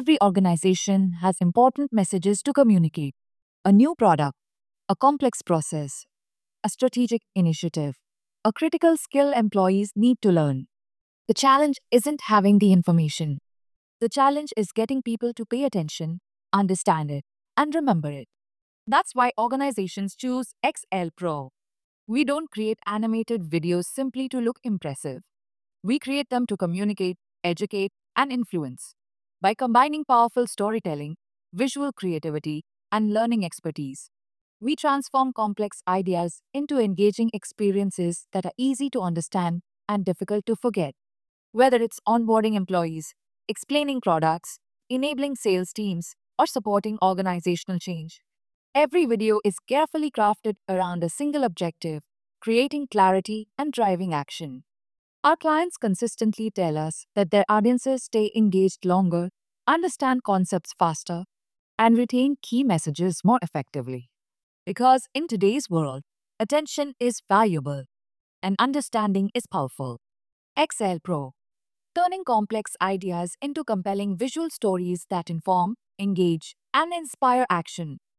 Every organization has important messages to communicate: a new product, a complex process, a strategic initiative, a critical skill employees need to learn. The challenge isn't having the information. The challenge is getting people to pay attention, understand it, and remember it. That's why organizations choose XL Pro. We don't create animated videos simply to look impressive. We create them to communicate, educate, and influence. By combining powerful storytelling, visual creativity, and learning expertise, we transform complex ideas into engaging experiences that are easy to understand and difficult to forget. Whether it's onboarding employees, explaining products, enabling sales teams, or supporting organizational change, every video is carefully crafted around a single objective: creating clarity and driving action. Our clients consistently tell us that their audiences stay engaged longer, understand concepts faster, and retain key messages more effectively. Because in today's world, attention is valuable and understanding is powerful. XL Pro, turning complex ideas into compelling visual stories that inform, engage, and inspire action.